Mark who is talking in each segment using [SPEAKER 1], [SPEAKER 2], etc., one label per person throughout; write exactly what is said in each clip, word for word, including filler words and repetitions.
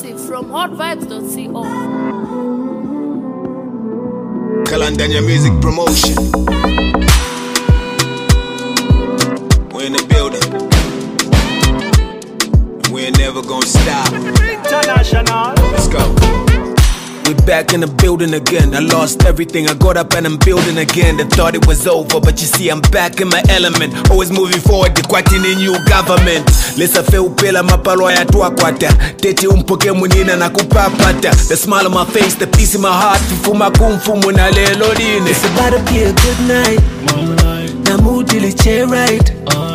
[SPEAKER 1] Exclusive from hot vibes dot co.
[SPEAKER 2] Kalandanya Music Promotion. We're in the building. We ain't never gonna stop.
[SPEAKER 3] International.
[SPEAKER 2] Let's go. We back in the building again. I lost everything, I got up and I'm building again. They thought it was over, but you see I'm back in my element. Always moving forward, the quite in a new government. Let's feel pela mapalo ya tuakwata. Tete umpoke munina na kupapata. The smile on my face, the peace in my heart. Fufuma kumfumu na lelo dine.
[SPEAKER 4] It's about to be a good night. Na mood ili che right.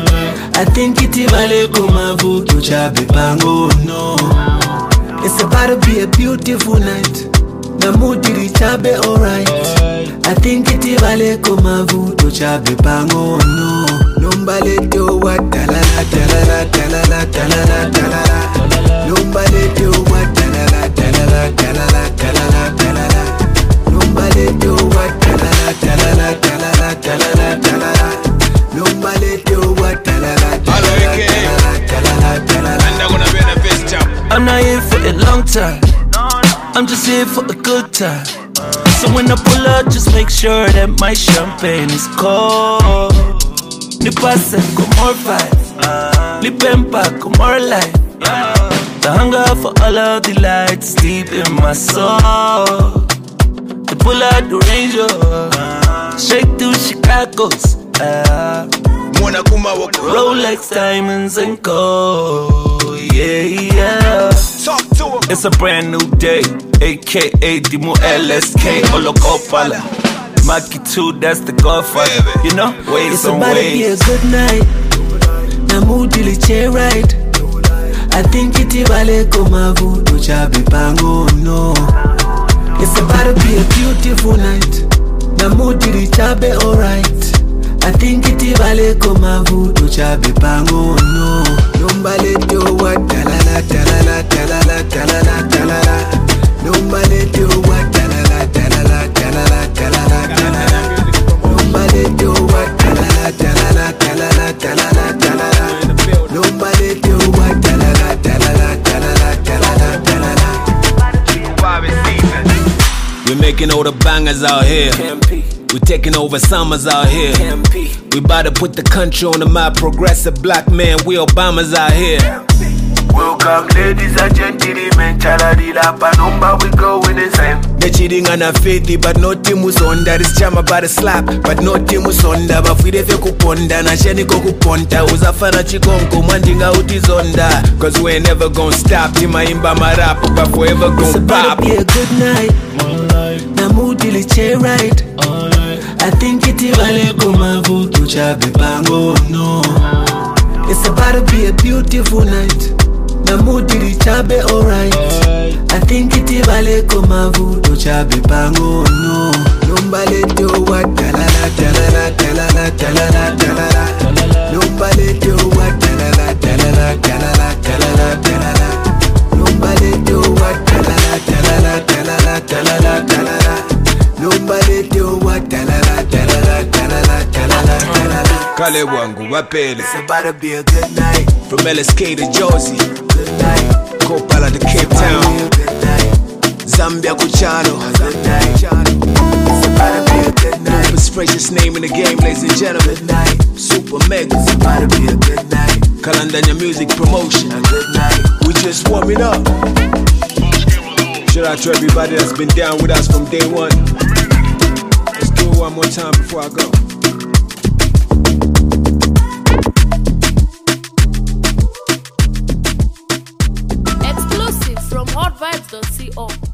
[SPEAKER 4] I think iti vale kumavu kuchabe pango no. It's about to be a beautiful night. Na mood ili chabe alright. I think iti vale kumavu kuchabe pango no. Numbale do what talala talala talala talala talala. Numbale do what talala talala talala talala talala. Numbale do what talala talala talala talala talala. Numbale do what talala talala talala talala.
[SPEAKER 2] And I'm gonna be in a best job.
[SPEAKER 4] I'm not here for a long time. I'm just here for a good time. So when I pull up, just make sure that my champagne is cold. Ni pase con more vibes, ni pempa con more life. The hunger for all of the lights deep in my soul. To pull out the Ranger, straight through Chicago's. Uh,
[SPEAKER 2] Mwana kuma wako.
[SPEAKER 4] Rolex diamonds and gold, yeah, yeah.
[SPEAKER 2] Talk to him.
[SPEAKER 4] It's a brand new day, aka Dimo L S K Olokopala. Maki two, that's the Godfather. You know, ways
[SPEAKER 5] it's
[SPEAKER 4] on
[SPEAKER 5] about
[SPEAKER 4] ways.
[SPEAKER 5] to be a good night. Na mood ili che right. I think iti vale kumavu tuchabe pango no. It's about to be a beautiful night. Na mood ili chabe alright. I think iti vale kumavu tuchabe pango no. Numbale do what talala talala talala talala talala. Numbale do what talala talala talala talala talala. Numbale do what talala talala talala talala talala. Numbale do what talala talala talala talala talala.
[SPEAKER 2] We're making all the bangers out here. We're taking over summers out here. We about to put the country on the map. Progressive black man, we Obamas out here.
[SPEAKER 4] Welcome ladies and gentlemen, chaladi la panumba, we going the same.
[SPEAKER 2] The cheating on a faithy, but no timusonda. This chama by the slap, but no timusonda. But we defe kuponda, na sheni kuponta. Uzafana chikonko, mandinga utizonda. Cause we ain't never gonna stop. Tima imba marapu, but forever
[SPEAKER 5] It's
[SPEAKER 2] gonna
[SPEAKER 5] about
[SPEAKER 2] pop.
[SPEAKER 5] to be a good night. Na mood ili che right. I think iti vale kumavu tuchabe pango no. It's about to be a beautiful night. Na mood ili chabe alright. I think iti vale kumavu tuchabe pango no. Numbale do what talala talala talala talala talala. Numbale do what talala talala talala talala talala. Numbale do what talala talala talala talala talala. Numbale do what talala talala talala talala talala.
[SPEAKER 2] Kale wangu wapele.
[SPEAKER 5] It's about to be a good night.
[SPEAKER 2] From L S K to Josie,
[SPEAKER 5] Good night.
[SPEAKER 2] Kopala to Cape Town,
[SPEAKER 5] Good night.
[SPEAKER 2] Zambia Kuchano.
[SPEAKER 5] Good night. It's about to be a good night.
[SPEAKER 2] It's freshest name in the game, ladies and gentlemen.
[SPEAKER 5] Good night.
[SPEAKER 2] Super Mega.
[SPEAKER 5] It's about to be a good night.
[SPEAKER 2] Kalandanya Music Promotion.
[SPEAKER 5] A good night.
[SPEAKER 2] We just warming up. Shout out to everybody that's been down with us from day one. Let's do it one more time before I go.
[SPEAKER 1] Exclusive from hot vibes dot co.